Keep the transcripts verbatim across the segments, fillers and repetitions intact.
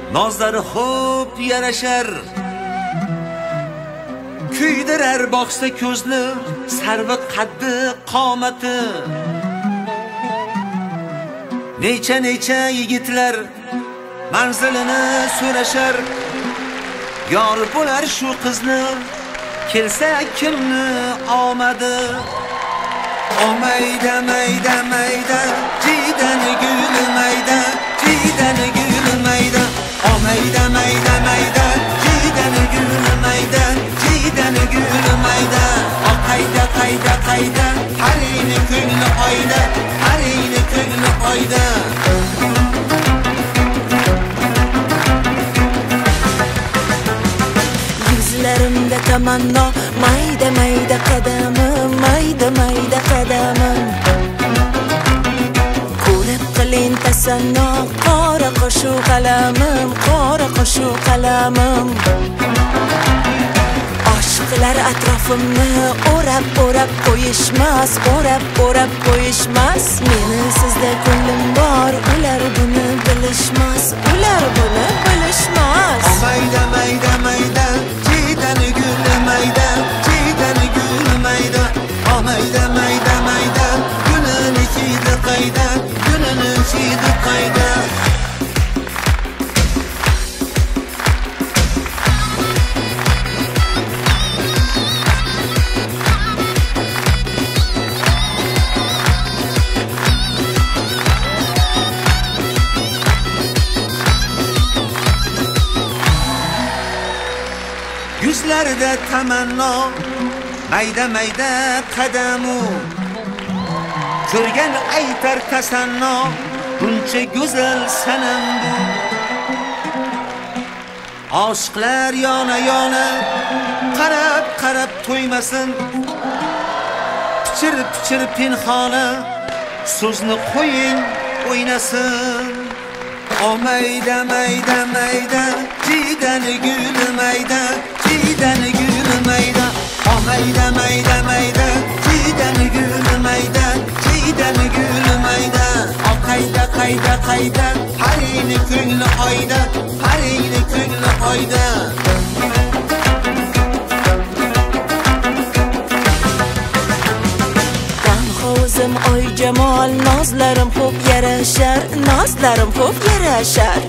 nozlari xo'p yarashar. Kuydirar boqsa ko'zni sarvi qaddi qomati. Necha necha yigitlar manzilini so'rashar. Yor bo'lar shu qizni kelsa kimni omadi. O mayda mayda mayda jidan gul mayda jidan gul mayda. O mayda mayda mayda jidan gul mayda jidan gul mayda. O qayda qayda qayda harini ko'ngli oyda harini ko'ngli oyda. Yuzlarimda tamanno mayda mayda qadamim mayda mayda qadamim. Ko'rib qiling tasanno qora qoshu qalamim qora qoshu qalamim. Oshqlar atrofimni o'rab o'rab qo'yishmas o'rab o'rab qo'yishmas. Meni sizda ko'nglim bor ular buni bilishmas ular buni bilishmas. O mayda mayda mayda jidan gul mayda jidan gul mayda. O mayda mayda mayda günün içiydi qayda günün içiydi qayda. Yuzlarda tamanno mayda mayda qadamu. Ko'rgan aytar tasanno buncha go'zal sanam bu. Oshiqlar yona yona qarab qarab to'ymasin. Pichir pichir pinhona so'zni qo'ying o'ynasin. O mayda mayda mayda jidan gul mayda jidan gul mayda. O mayda mayda mayda jidan gul mayda jidan gul mayda. O qayda qayda qayda harini ko'ngli oyda harini ko'ngli oyda. O'zim oy jamol nozlarim xo'p yarashar nozlarim xo'p yarashar.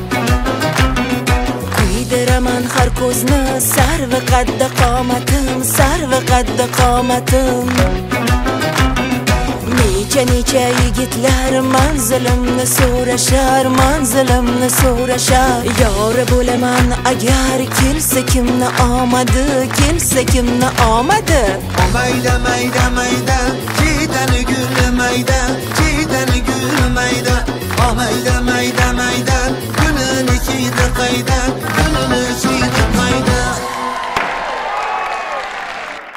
Kuydiraman har ko'zni sarvi qaddi qomatim sarvi qaddi qomatim. Necha necha yigitlar manzilimni so'rashar manzilimni so'rashar. Yori bo'laman agar kelsa kimni omadi kelsa kimni omadi. O mayda mayda mayda jidan gul mayda jidan gul mayda. O mayda mayda mayda günün içiydi qayda